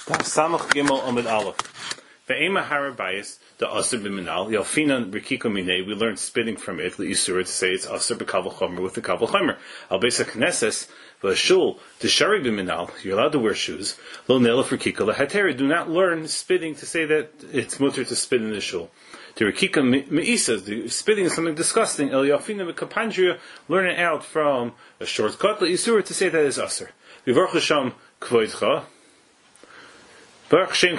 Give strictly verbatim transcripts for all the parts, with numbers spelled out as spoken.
Samach Gimel Amid Aleph. Ve'ema harabayis the aser b'minal yalfinan rikiko minei. We learned spitting from it. The isur to say it's aser b'kaval chomer with the kaval chomer. Al beisa knesses v'ashul to shari b'minal. You're allowed to wear shoes. Lo nelef rikiko lehateri. Do not learn spitting to say that it's mutter to spit in the shul. To rikika meisa, the spitting is something disgusting. El yalfinan v'kapandria. Learn it out from a shortcut. The isur to say that is aser. V'varch Hashem kvoidcha. That's what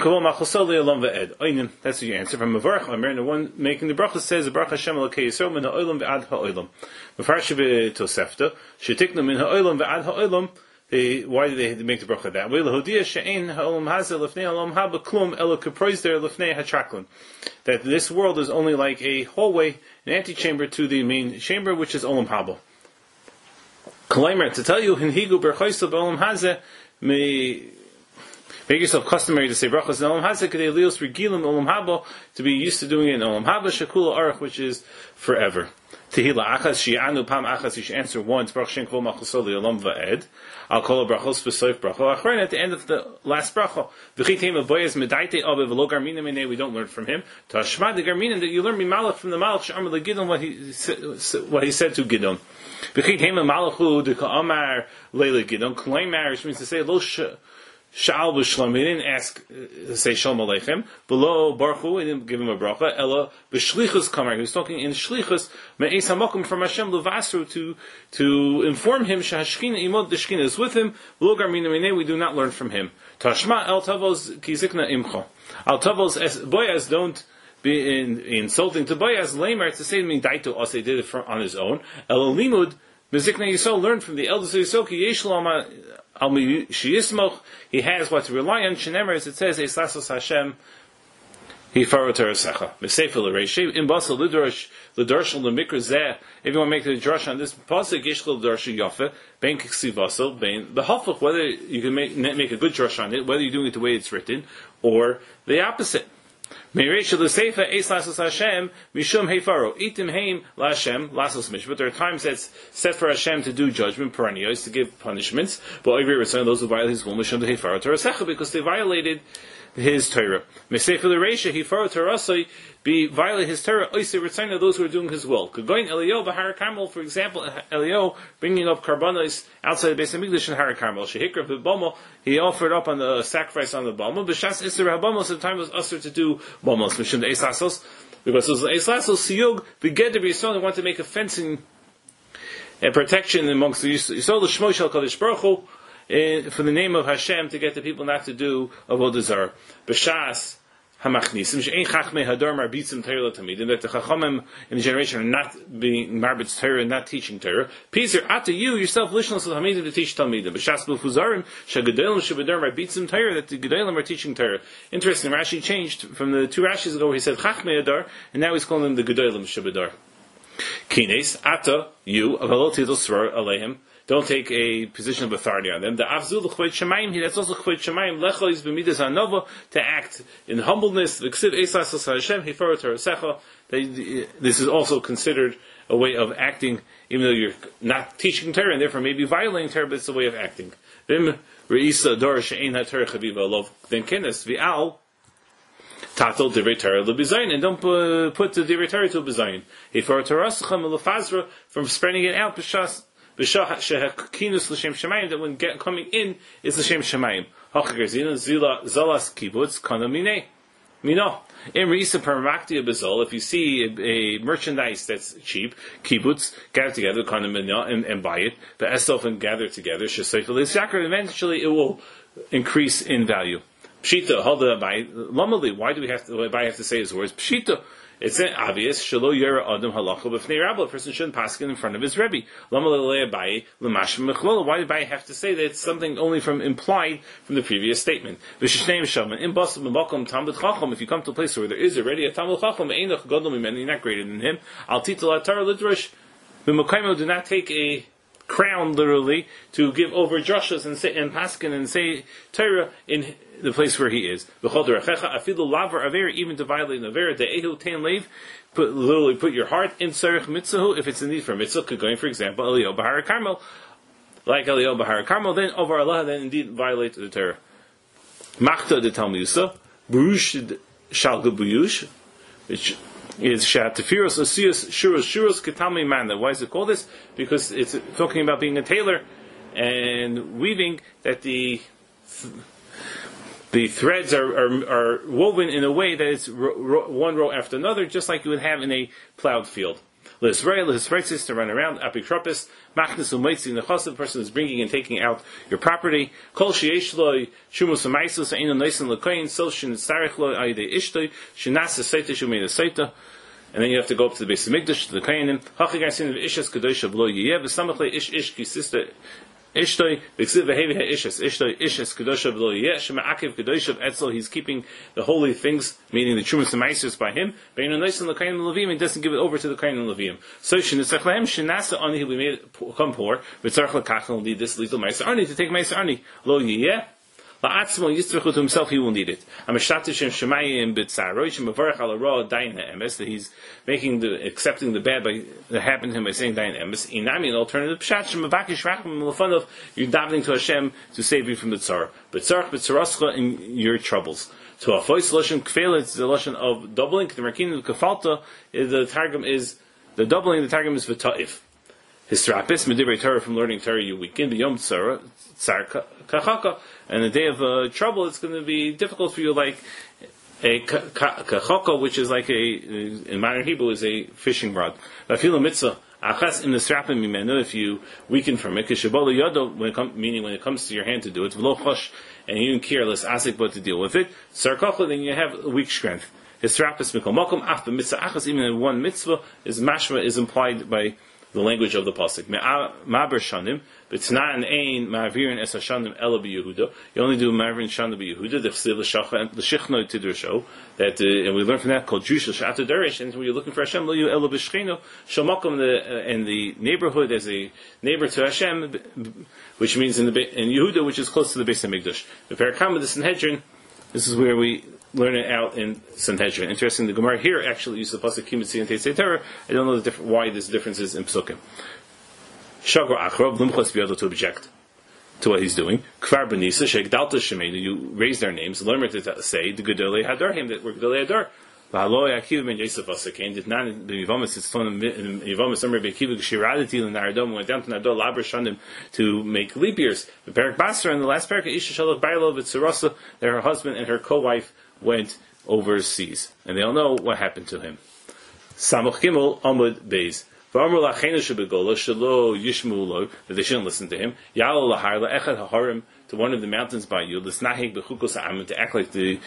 you answer from Mavarch Omer, and the one making the bracha says, Baruch Hashem Elokei Yisrael min ha'olam ve'ad ha'olam. Mefarshi b'tosefta, shetiknu min ha'olam ve'ad ha'olam. Why do they make the bracha that way? L'hodia she'ein ha'olam hazeh l'fnei ha'olam haba klum elo keproiz l'fnei ha'chaklin. That this world is only like a hallway, an antechamber to the main chamber, which is olam haba. Kalaimer, to tell you, hinhigu berchoysa b'olam hazeh, may make yourself customary to say brachas in olam hazeh kedei lios regilim olam haba, to be used to doing it in olam haba shekula arach, which is forever. Tehila achas shi'anu pam achas, you should answer once brach shen kol machosol olam va'ed. I'll call a brachos v'soif bracha achrein at the end of the last bracha. V'chitem avoyas medaite abe v'lo garmina minei. We don't learn from him. Tashma the garmina, that you learn mimalach from the malach she'amar legidon, what he what he said to Gidon. V'chitem malachu de ka'amar leile Gidon klaimar, which means to say lo sh. Sha'al b'shlom, he didn't ask, uh, say shalom aleichem. Below Baruch, he didn't give him a bracha. Ella b'shlichus kamar, he was talking in shlichus me'es hamakom from Hashem levasru, to to inform him shahashkina imod, the shkina is with him. Below garmina minei, we do not learn from him. Tashma el tavos kizikna imcha. Al tavos es Boaz, don't be in, insulting to Boaz. Lamer, to say to me daito ase, did it on his own. El limud bezikna Yisrael, learn from the elders of Yisrael ki yesh lama. He has what to rely on. Shenemer, as it says, Eislasos Hashem, he farot terasecha. Mesefer l'reishi in basel lidrosh l'darshal l'mikra zeh. If you want to make the drush on this pasuk, yishchol l'darshal yafe ben kiksi basel ben the hafach. Whether you can make make a good drush on it, whether you're doing it the way it's written, or the opposite. Meireisha l'seifa Eislasos Hashem mishum hefaro itim heim laHashem lasos mishpat. There are times that's set for Hashem to do judgment, perennials, to give punishments. But I agree with some of those who violate His will, mishum the hefaro terasecha, because they violated His Torah. Mesefer l'reisha hefaro terasoi, be violate His Torah. Oisei ritzayna, those who are doing His will. Going Eliyahu b'Har Carmel, for example, Eliyahu bringing up karbanos outside the Beis Hamikdash in Har Carmel. Shehikra b'Bama, he offered up on the sacrifice on the Bama. B'shas iser habamos, at the time it was usher to do bamos. Mishum the Eislasos, because it was Eislasos siyug v'geder b'Yisrael. They want to make a fencing and protection amongst the Yisrael. The Shmo shel Kadosh Baruch Hu, for the name of Hashem, to get the people not to do avodah zarah. B'shas hamachnisim she'ein chachmei hadar marbitzim Torah l'tamidim, that the chachamim in the generation are not being marbitz Torah, not teaching Torah. Pizer ata, you yourself lishnos l'tamidim, to teach talmidim. B'shas b'fuzarim she'gedolim shebedar marbitzim Torah, that the gedolim are teaching Torah. Interesting, Rashi changed from the two Rashis ago where he said chachmei hadar, and now he's calling them the gedolim shebedar. Kines ata, you avalot tidol svar aleihim, don't take a position of authority on them. The avzul l'chveit shemayim, that's also l'chveit shemayim. Lecho is b'midas hanova, to act in humbleness. V'ksiv eislasos Hashem hefarot terasecha. This is also considered a way of acting, even though you're not teaching Torah and therefore maybe violating Torah, but it's a way of acting. V'im reisa dor she'ein haTorah chaviva alov, then kenes v'al tatel divrei Torah l'bizayin, and don't uh, put the divrei Torah to bizayin. Hefarot terasecha melafazra, from spreading it out b'shas. That when get, coming in is l'shem shemayim. Zalas kibbutz kana minei. Mino. In reisa paramaktia bezol, if you see a, a merchandise that's cheap, kibbutz, gather together, kana minei, and, and buy it, but esof, and gather together, shesayf l'yisakar, eventually it will increase in value. Pshita, hold the abai. Lamali, why do we have to, why have to say his words? Pshita. It's obvious. Shelo yera adam halacha b'fnei rabba. A person shouldn't paskin in front of his rebbe. Lama lelei abai l'mashim mechlola. Why did Abai have to say that? It's something only from implied from the previous statement. V'shishneim shaman in basel b'makom talmid chacham. If you come to a place where there is already a talmid chacham, einach gadol mimeni, not greater than him. Al titel atar lidrosh b'mokaymo. Do not take a crown, literally, to give over drushes and say and paskin and say Torah in the place where he is. Even to violate an avera, the ehu ten leiv, put literally put your heart in tzarich mitzahu, if it's a need for mitzvah. Going, for example, Eliyahu b'Har Carmel, like Eliyahu b'Har Carmel, then over Allah, then indeed violate the Torah. Machta de Talmusa, Burush Shalga Buyush, which is Shatafirus Osius Shuros Shuros Ketami Manda. Why is it called this? Because it's talking about being a tailor and weaving, that the the threads are, are, are woven in a way that it's ro, ro, one row after another, just like you would have in a plowed field. L'Israel, l'Israel to run around, apikropis, machnis u'moitzi, the chas, the person is bringing and taking out your property. Kol sheyesh lo shumus u'maisus, eino noisin l'koyin, so shin tzarech lo ayidei ishtoi, shinasa seita shumei seita. And then you have to go up to the base of Mikdash, to the Koyanim. Hachigar sin of ishas kadosh lo yiyeh, v'samach le ish ish ki sister Ishtoi, v'ksiv v'hevi ha'ishas, Ishtoi, ishas, kedoshav lo yeh, shema akiv kedoshav etzel, he's keeping the holy things, meaning the trumas and maesters by him, v'eino noisin l'kayim l'levim, he doesn't give it over to the kayim l'levim. So, shenitzach lahem, shenasa ani, we made it come poor, v'tzarech l'kach, and lead this little meister ani, to take meister ani, lo yeh, la'atzmo yitzrach to himself, he will need it. Ameshatishem shemayim b'tzaroi, shemavarech ala ra dayin ha'emes, that he's making the, accepting the bad by, that happened to him by saying dayin ha'emes. Inami, an alternative pshat, shemavakish rachim l'fanov, you're davening to Hashem to save you from the tzar. B'tzarech b'tzarascha in your troubles. To a voice lashon kfela, it's the lashon of doubling. The markin kefalta, the targum is, the doubling, the targum is v'ta'if. Histrapis, medivrei Torah, from learning Torah, you weaken, the yom tzara, tzar kachaka, and the day of uh, trouble, it's going to be difficult for you, like a kachaka, which is like a, in modern Hebrew, is a fishing rod. V'afilu mitzvah, achas in the strapim mimenu, if you weaken from it, kishabola yodo, when it comes, meaning when it comes to your hand to do it, v'lo chosh, and you don't care less asik but to deal with it, tzar kacha, then you have weak strength. Histrapis mikol makom, af the mitzvah achas, even in one mitzvah, is mashma, is implied by the language of the pasuk. Ma'aber shanim, b'tzna and ein ma'avirin es hashanim ela b'Yehuda. You only do ma'avirin shanim b'Yehuda. The chsiv l'shacha and l'shichno tidursho. That uh, and we learn from that called Jush l'shata derish. And when you're looking for Hashem, lo yu ela b'shchino shamakom the in the neighborhood as a neighbor to Hashem, which means in the in Yehuda, which is close to the base of Mikdash. The Parakam of the Sanhedrin. This is where we learn it out in Sanhedrin. Interesting, the Gemara here actually uses the pasuk Kimitzi and Tetzei Torah. I don't know the diff- why there's differences in Pesukim. Shagor Achrov, Lumchos be able to object to what he's doing. Kvar Benisa, Sheikh Dalta Shemeda, you raise their names, learn what to say, the Gedolei Hadarhim, that were Gedolei Hadar. V'haloi Akiv ben Yosef Asakain, did not, the Yivamis, it's fun, Yivamis, Amr Bekiv, Shiradati, and Naradom, went down to Nadol, Laber Shandim, to make leap years. The Perak Basra, in the last Perak, Isha Shalach Bailo, Vitzarasa, that her husband and her co-wife went overseas. And they all know what happened to him. Samach Gimel, Amud Beis. V'amru lachenu shebegola, shelo yishmu lo, that they shouldn't listen to him. Yalo lahar la'echad haharim, to one of the mountains by you, l'snahig b'chukos ha'amim, to act like the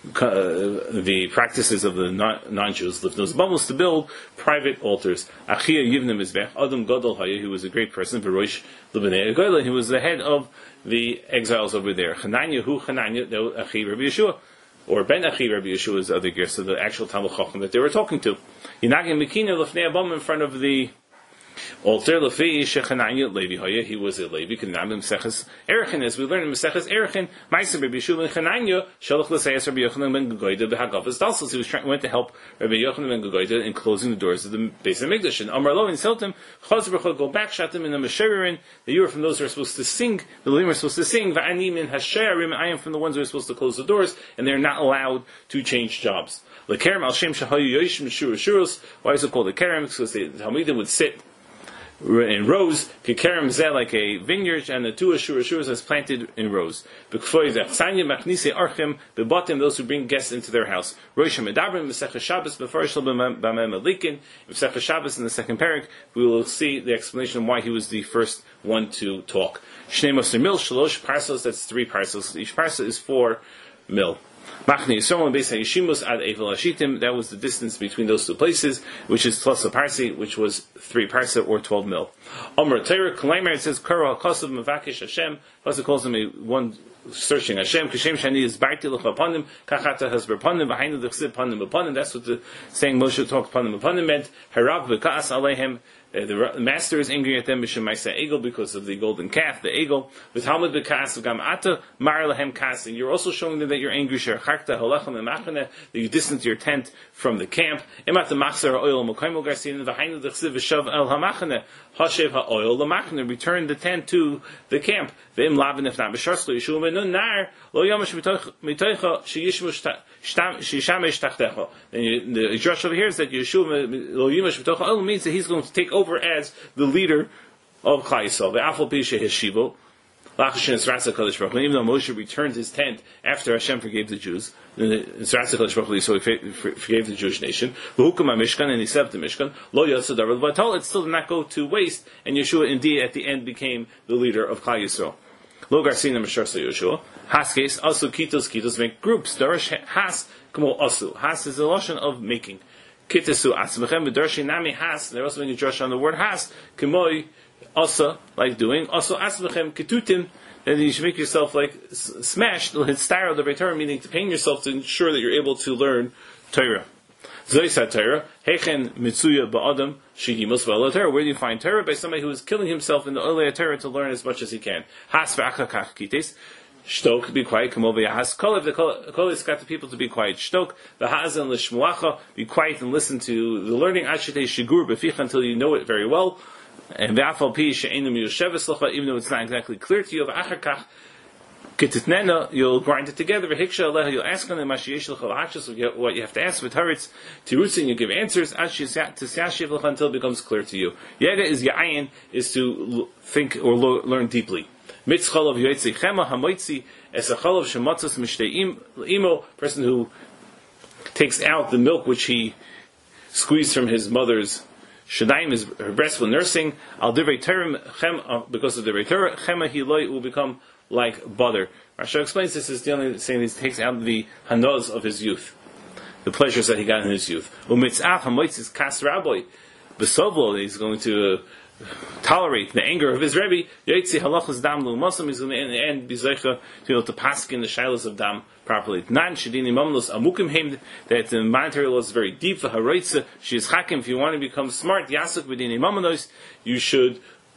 uh, the practices of the non-Jews, l'fnos bubbles, to build private altars. Achia yivne mizbech, Adam Gadol Haya, who was a great person, v'roish l'bnei Agoyla, he was the head of the exiles over there. Chananya, who Chananya, Achi Rabbi Yeshua, or Ben Achi Rabbi Yeshua is the other gear, so the actual Talmud Chacham that they were talking to. Yinagim Mekina l'fnei Abam, in front of the altar, l'fi shechananya Levi Hoya, he was a Levi, Kanam Meseches Erechin, as we learn in Meseches Erechin, Ma'aser Rabbi Yeshua and Chananya, Shalach l'sayas Rabbi Yochanan ben Gegoyda b'hagavas dalsos, he was trying, went to help Rabbi Yochanan ben Gegoyda in closing the doors of the base of Mikdash. And Amar Lo, and told him, Chaz b'chol, go back, shatim in the Mesherin, that you are from those who are supposed to sing, the Leviim are supposed to sing, va'ani min hasherim, I am from the ones who are supposed to close the doors, and they're not allowed to change jobs. L'kerem al shem shahayu yoshim shur shuros, why is it called a kerem? Because the Talmidim would sit in rows, kikarim zeh, like a vineyard, and the two ashur ashuras is planted in rows. B'kfoy zechsanya machnise archim bebatim, those who bring guests into their house. Roshim medabrim b'sechah Shabbos b'farish b'mem alikin. B'sechah Shabbos in the second parak, we will see the explanation of why he was the first one to talk. Shnei Moser mil shalosh parcels, that's three parcels. Each parcel is four mil. Machni Yisrael and Beis HaYeshimus ad Eivel Hashitim, that was the distance between those two places, which is plus a parsi, which was three parsa or twelve mil. Omer Torah, Kalaimer, it says, Karo HaKosav Mevakish Hashem, Kosav calls him a one searching Hashem, Kashem Shani is Barti Lech upon him, Kachata has upon him, Behind the Chsiv upon him upon him, that's what the saying Moshe talked upon him upon him meant, Harav B'Ka'as Alehem, Uh, the master is angry at them because of the golden calf, the egel. With Talmud bekas gam ata mar lahem kas, and you're also showing them that you're angry. That you distance your tent from the camp. Return the tent to the camp. Then the Josh over here is that Yeshua means that he's going to take over as the leader of Klal Yisrael. Even though Moshe returned his tent after Hashem forgave the Jews, so he forgave the Jewish nation, and he set up the Mishkan, it still did not go to waste, and Yeshua indeed at the end became the leader of Klal Yisrael. Lo Garsina Mashar Yeshua. Haskes also kitos kitos make groups. Darish has kamo asu. Has is a lotion of making. Kitasu asmechem v'darshi nami has. They're also making drush on the word has. Kamoi asa, like doing. Also asmechem kitutin. Then you should make yourself like smashed. Hit style the Torah, meaning to pain yourself to ensure that you're able to learn Torah. Zoisat Torah, Hechen Mitsuya Ba'adam, Shihimus Ba'ala Torah. Where do you find Torah? By somebody who is killing himself in the Olei Torah to learn as much as he can. Has V'achakach Kites, Shtok, be quiet, Kamo V'yahas Kolev, the Kolev got the people to be quiet. Shtok, V'ha'azan L'shmuacha, be quiet and listen to the learning. Ashitei Shigur B'ficha, until you know it very well. And V'afal Pi She'enim Yosheves L'cha, even though it's not exactly clear to you. V'achakach, Kititnena, you'll grind it together. V'hiksha aleha, you'll ask on them. Mashiyesh l'cha v'achas, what you have to ask. With haritz, tirutzin, you give answers. Tisyashiv l'cha, until it becomes clear to you. Yega is yayin, is to think or lo- learn deeply. Mitzchalav yoytzi chema hamoitzi es achalav shematzas mishtei imo, person who takes out the milk which he squeezed from his mother's shadaim, is her breast when nursing. Al divrei terem chem, because of the divrei Torah chema hiloi will become like butter. Rashi explains this as the only saying he takes out the hanaz of his youth, the pleasures that he got in his youth. Umitzach hamoitzis kas rabbi, besovlo, he's going to uh, tolerate the anger of his rebbe. Yotzi halachas dam lu'masam, he's going to in the end be zeicha to be able to paskin the shilas of dam properly. Nan shedini mamlos amukim heim, that the monetary law is very deep. V'haroitza, she is chakim. If you want to become smart, yasuk b'dini mamanos, you should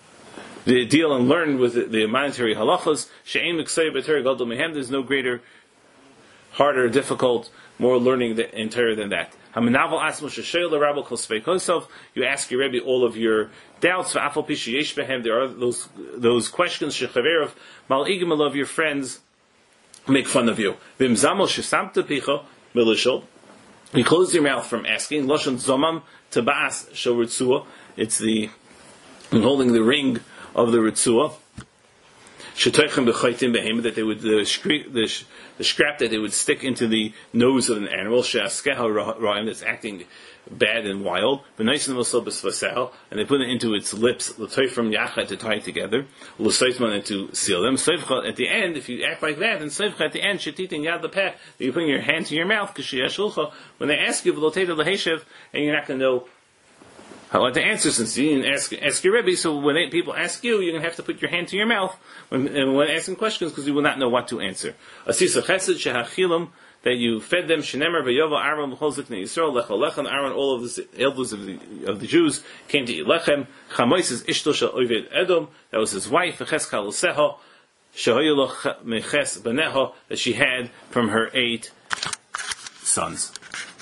the deal and learn with the, the monetary halachas. She'ein miksay b'Torah gadol mehem. There's no greater, harder, difficult, more learning in Torah than that. Haminavel asmu sheshayil l'rabel kol svei kosov. You ask your Rebbe all of your doubts. V'afal pi sheyesh behem. There are those those questions. Shechaverov mal'igim of your friends make fun of you. V'imzamol shesamta picha milishol. You close your mouth from asking. Lashon zomam tabas shoritzua. It's the holding the ring of the Ritzua, Shetoichem b'chaytim behem, that they would the, scre- the, sh- the scrap that they would stick into the nose of an animal, she'askeha ra'im, that's acting bad and wild, v'naisin v'sol b'svasel, and they put it into its lips, l'toifrim yachad, to tie it together, l'soifman, and to seal them. Soifcha, at the end, if you act like that, and soifcha at the end, shetitin yad l'peh, you put your hand to your mouth, k'shiyashulcha, when they ask you, v'loteta l'heshev, and you're not going to know how to answer, since you didn't ask, ask your Rebbe. So when they, people ask you, you're going to have to put your hand to your mouth when, when asking questions, because you will not know what to answer. Asisa chesed shehachilam, that you fed them. Shenemer v'yova Aaron l'chol ziknei Yisrael lechol lechem. Aaron, all of the elders of the of the Jews came to eat lechem. Chamois is ishto shel Oved Edom, that was his wife. V'cheskal l'seho shehoyelo meches baneho, that she had from her eight sons.